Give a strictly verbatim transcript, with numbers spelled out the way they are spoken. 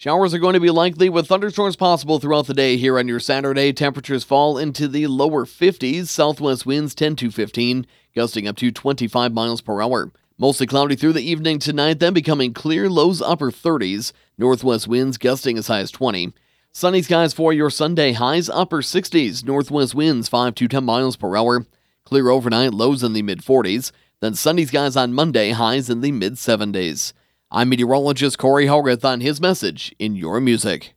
Showers are going to be likely with thunderstorms possible throughout the day here on your Saturday. Temperatures fall into the lower fifties. Southwest winds ten to fifteen, gusting up to twenty-five miles per hour. Mostly cloudy through the evening tonight, then becoming clear, lows upper thirties. Northwest winds gusting as high as twenty. Sunny skies for your Sunday, highs upper sixties. Northwest winds five to ten miles per hour. Clear overnight, lows in the mid forties. Then sunny skies on Monday, highs in the mid seventies. I'm meteorologist Corey Hogarth on his message in your music.